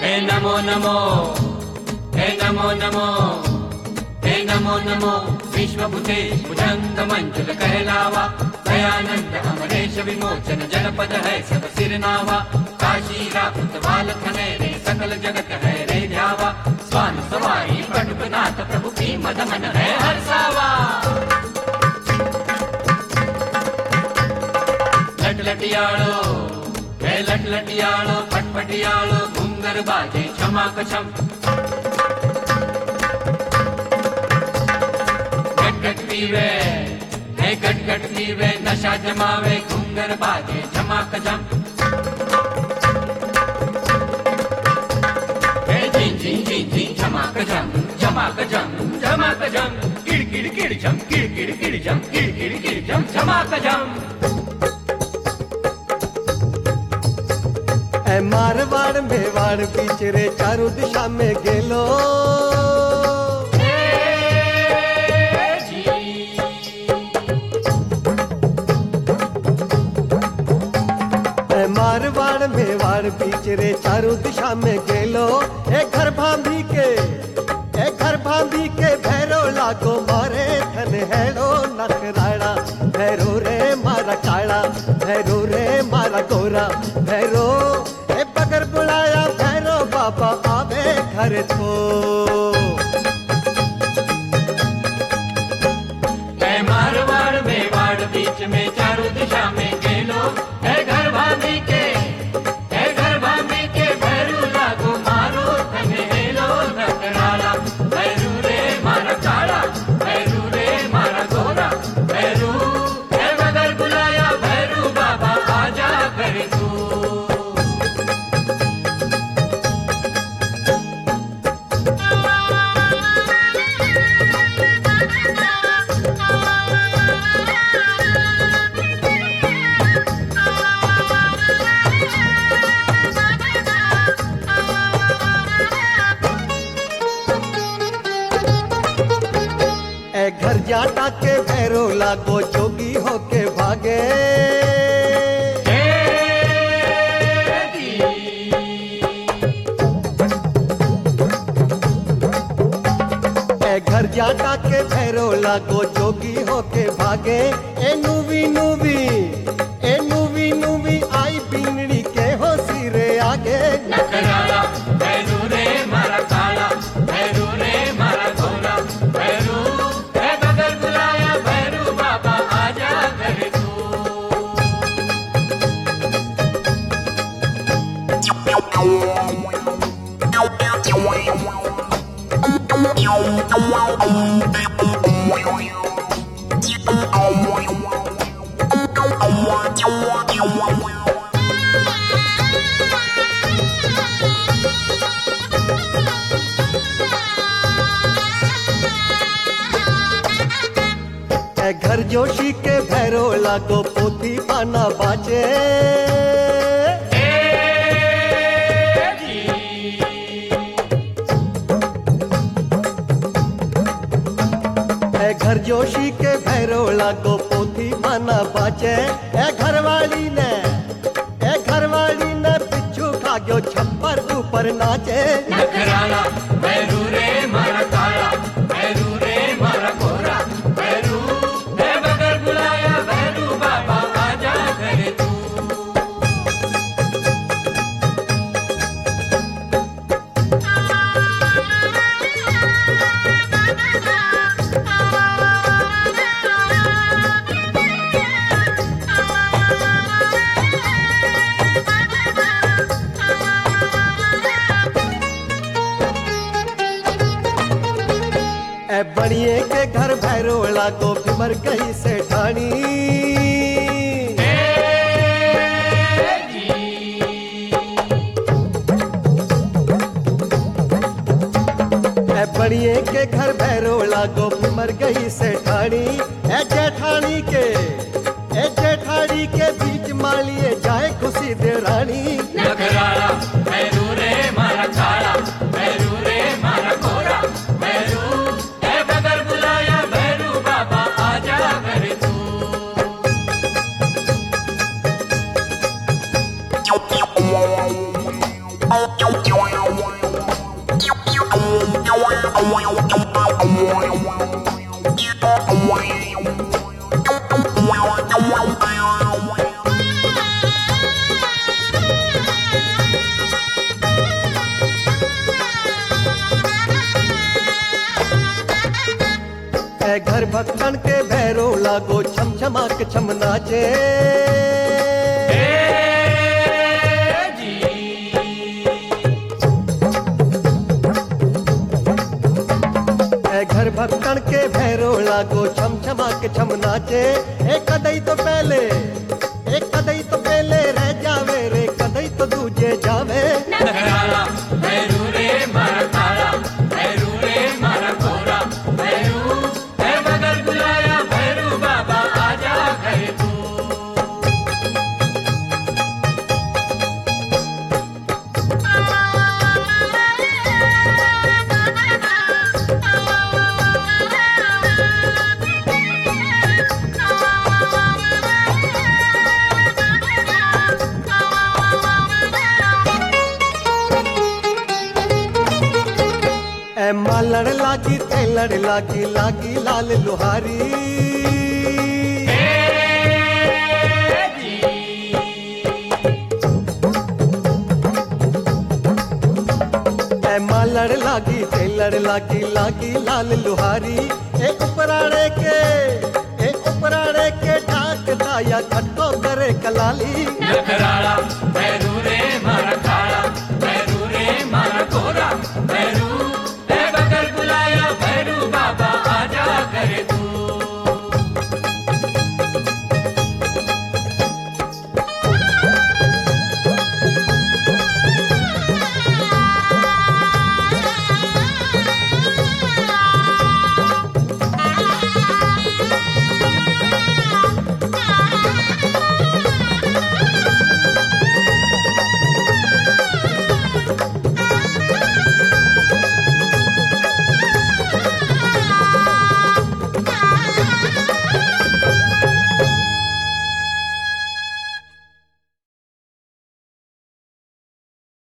हे नमो नमो, हे नमो नमो, हे नमो नमो विश्वभूते भुजंग मंजुल कहलावा, दयानंद अमरेश विमोचन जनपद है सब सिरनावा, काशी राकुत बाल खनेरे सकल जगत है रे ध्यावा, स्वान सवारी पटुपनाथ प्रभु की मद मन है हर्षावा। लटलटियालो हे लटलटियालो, पटपटियालो घुंगर बाजे क्षमा कछम, गट पीवे हे गट पीवे नशा जमावे, घुंगर बाजे क्षमा कछम, हे झिन झिन झिन झिन क्षमा कछम, क्षमा कछम, क्षमा कछम, किड़ किड़ किड़ झम, किड़ किड़ किड़ झम, किड़ किड़ किड़ झम, क्षमा कछम। ए मारवाड़ मेवाड़ बीच रे चारों दिशा में गेलो, मारवाड़ मेवाड़ बीच रे चारों दिशा में गेलो, ए घर भाभी के भैरो लागो मारे थन हेड़ो नखराड़ा, भैरो रे मारा काला, भैरो रे मारा गोरा, भैरो ए बगर बुलाया भैरो बाबा आवे घर तो। ए मारवाड़ मेवाड़ बीच में चारों दिशा में गेलो, है घर भाभी के भैरू लागो मारो थने हेलो नकराला, भैरू रे मारा काला, भैरू रे मारा गोरा, भैरू है बगर बुलाया भैरू बाबा आजा घर तू। घर जाटा के भैरो लागो जोगी होके भागे, घर जाटा के भैरो लागो जोगी होके भागे, ए नूवी नूवी आई बीनड़ी के हो सिरे आगे, नकराला भैरू रे मारा काला, भैरू रे मारा गोरा, भैरू है बगर बुलाया भैरू बाबा आजा घर तू। घर जोशी के भैरो लागो पोथी पाना बाजे, घर जोशी के भैरो लागो पोथी पाना बाजे, ए घरवाली ने पिछू खा गयो छप्पर ऊपर नाचे, नकराला भैरू रे मारा काला, भैरू रे मारा गोरा, भैरू है बगर बुलाया भैरू बाबा आजा घर तू। ए बड़िए के घर भैरो लागो बिमर गई से ठाणी, बड़िए के घर भैरो लागो बिमर गई से ठाणी, ए जेठानी के बीच मालिए जाए खुशी दे रानी, नकराला भैरू रे मारा काला, भैरू रे मारा गोरा, भैरू है बगर बुलाया भैरू बाबा आजा घर तू। Ow, ow, ow, ow. घर भक्तन के भैरो लागो छम छमा के छम नाचे घर भक्तन के भैरो लागो छम छमा के छम नाचे एक कदई तो पहले रह जावे रे कदई तो दूजे जावे नखराला भैरू रे मारा काला भैरू रे मारा गोरा भैरू है बगल बुलाया भैरू बाबा आजा घर तू माँ लड़ लागी ते लड़ लागी लागी लाल लुहारी माँ लड़ लागी ते लड़ लागी लागी लाल लुहारी एक उपराणे के ढाक दाया खटको करे कलाली नखराला भैरू रे